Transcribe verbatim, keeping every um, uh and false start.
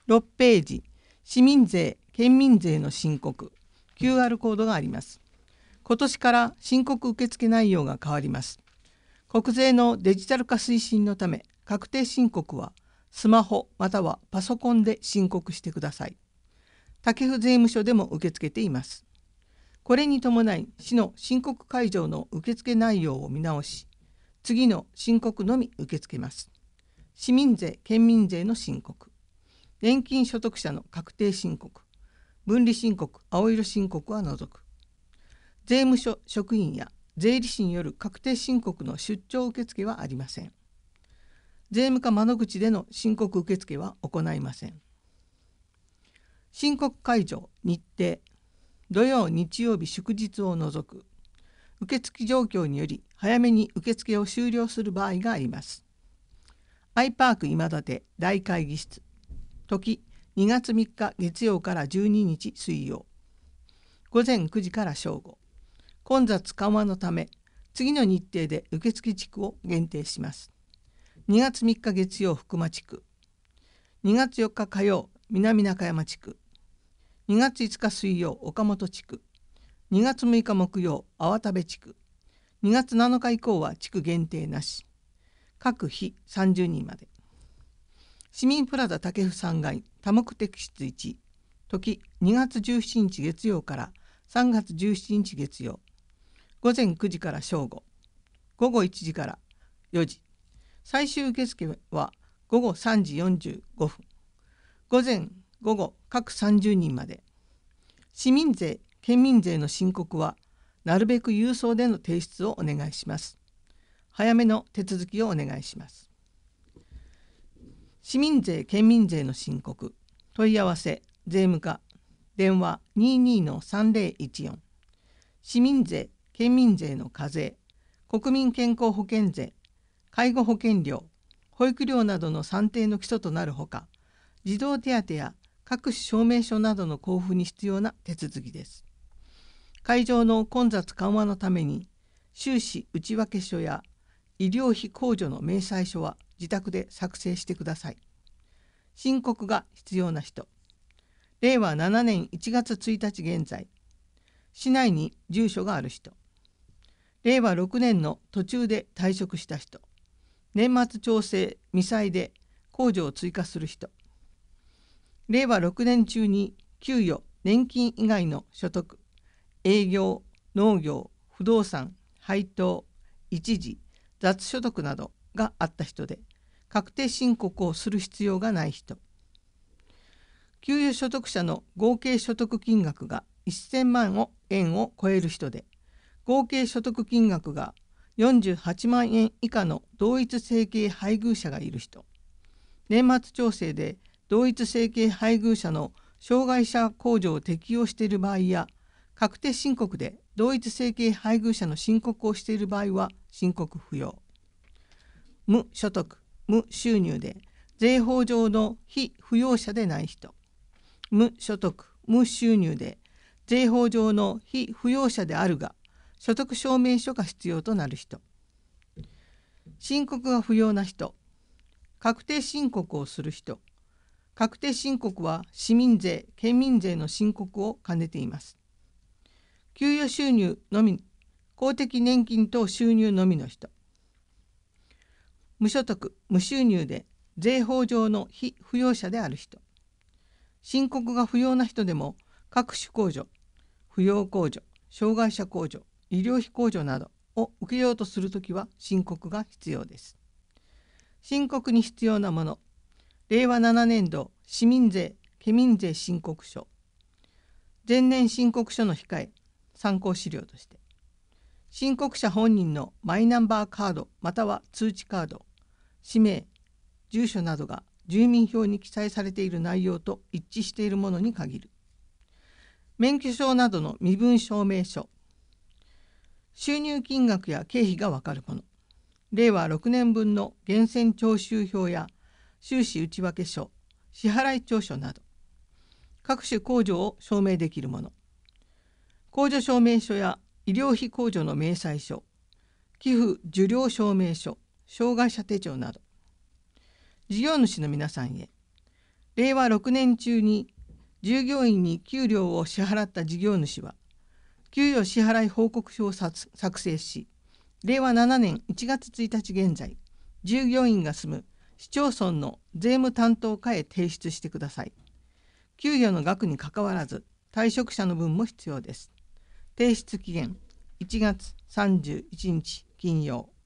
ろくページ、市民税・県民税の申告 キューアール コードがあります。今年から申告受付内容が変わります。国税のデジタル化推進のため、確定申告はスマホまたはパソコンで申告してください。武府税務署でも受け付けています。これに伴い、市の申告会場の受付内容を見直し、次の申告のみ受け付けます。市民税・県民税の申告、年金所得者の確定申告、分離申告・青色申告は除く。税務署職員や税理士による確定申告の出張受付はありません。税務課窓口での申告受付は行いません。申告会場日程、土曜日曜日祝日を除く。受付状況により早めに受付を終了する場合があります。アイパーク今立大会議室、時にがつみっか月曜からじゅうににち水曜、午前くじから正午。混雑緩和のため、次の日程で受付地区を限定します。にがつみっか月曜福間地区、にがつよっか火曜南中山地区、にがついつか水曜岡本地区、にがつむいか木曜粟田部地区、にがつなのか以降は地区限定なし、各日さんじゅうにんまで。市民プラザ武府さんがい多目的室いち、時にがつじゅうしちにち月曜からさんがつじゅうしちにち月曜、午前くじから正午、午後いちじからよじ。最終受付は午後さんじよんじゅうごふん、午前午後各さんじゅうにんまで。市民税・県民税の申告はなるべく郵送での提出をお願いします。早めの手続きをお願いします。市民税・県民税の申告、問い合わせ税務課、電話 にじゅうにのさんぜろいちよん。市民税・県民税の課税、国民健康保険税、介護保険料、保育料などの算定の基礎となるほか、児童手当や各種証明書などの交付に必要な手続きです。会場の混雑緩和のために、収支内訳書や医療費控除の明細書は自宅で作成してください。申告が必要な人、れいわななねんいちがつついたち現在、市内に住所がある人、れいわろくねんの途中で退職した人、年末調整未済で控除を追加する人、れいわろくねん中に給与・年金以外の所得、営業、農業、不動産、配当、一時、雑所得などがあった人で、確定申告をする必要がない人、給与所得者の合計所得金額がせんまん円を超える人で、合計所得金額がよんじゅうはちまんえん以下の同一生計配偶者がいる人、年末調整で同一生計配偶者の障害者控除を適用している場合や、確定申告で同一生計配偶者の申告をしている場合は申告不要。無所得・無収入で税法上の被扶養者でない人、無所得・無収入で税法上の被扶養者であるが所得証明書が必要となる人、申告が不要な人、確定申告をする人、確定申告は市民税・県民税の申告を兼ねています。給与収入のみ、公的年金等収入のみの人、無所得・無収入で税法上の被扶養者である人、申告が不要な人でも各種控除、扶養控除、障害者控除、医療費控除などを受けようとするときは申告が必要です。申告に必要なもの、れいわななねんど市民税・県民税申告書、前年申告書の控え、参考資料として、申告者本人のマイナンバーカードまたは通知カード、氏名、住所などが住民票に記載されている内容と一致しているものに限る。免許証などの身分証明書、収入金額や経費がわかるもの、れいわろくねんぶんの源泉徴収票や収支内訳書、支払い調書など、各種控除を証明できるもの、控除証明書や医療費控除の明細書、寄付受領証明書、障害者手帳など。事業主の皆さんへ、 れいわろくねん中に従業員に給料を支払った事業主は、給与支払い報告書を作成し、れいわななねんいちがつついたち現在、従業員が住む市町村の税務担当課へ提出してください。給与の額にかかわらず、退職者の分も必要です。提出期限いちがつさんじゅういちにち金曜。